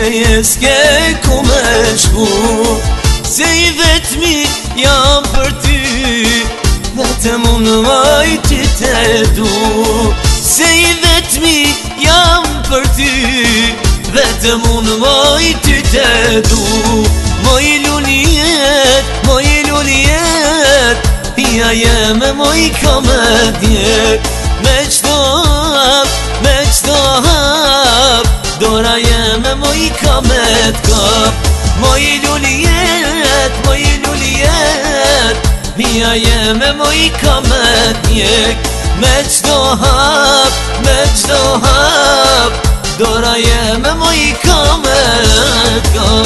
Nejeske ku me shku, se I vetmi jam për ty, vetëm unë vaj ty te du. Se I vetmi jam për ty, vetëm unë vaj ty te du. Moj lullijet, pia jeme moj ka me djek. Me qdo hap, dora jeme moj ka me t'kap. Moj lullijet, pia jeme moj ka me djek. Me qdo hap, dora jeme moj ka me t'kap.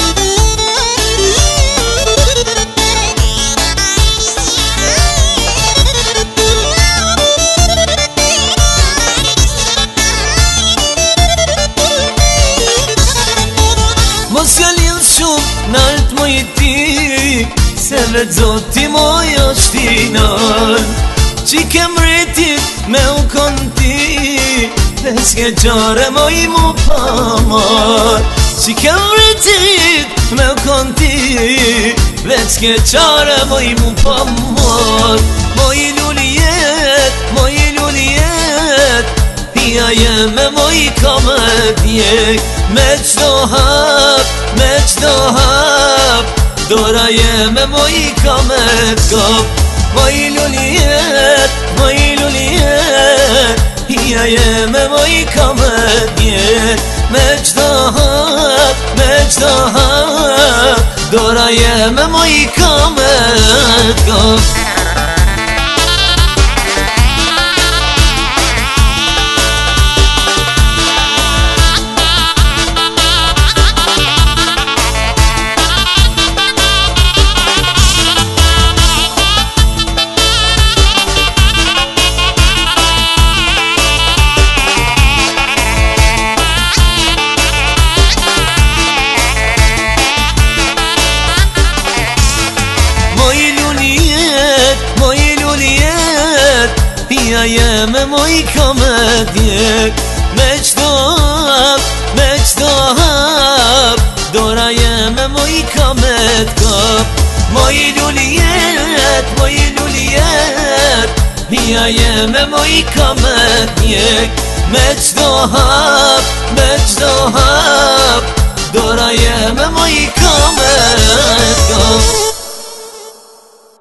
Mos ka lidh shumë nalt moj ti, se vetë zoti moj është ti nalt. Qi kem rritit me u konti, dhe s'ke qare moj mu pa mar. Qi kem rritit me u konti, dhe s'ke qare moj mu pa mar. Moj lullijet, pia jeme moj ka me djek. Me qdo hap, dora jeme moj ka me t'kap. Moj lullijet, pia jeme moj ka me djek. Me qdo hap, dora jeme moj ka me t'kap. Pia jeme moj ka me djek. Me qdo hap, dora jeme moj ka me t'kap. Moj lullijet, pia jeme moj ka me djek. Me qdo hap, dora jeme moj ka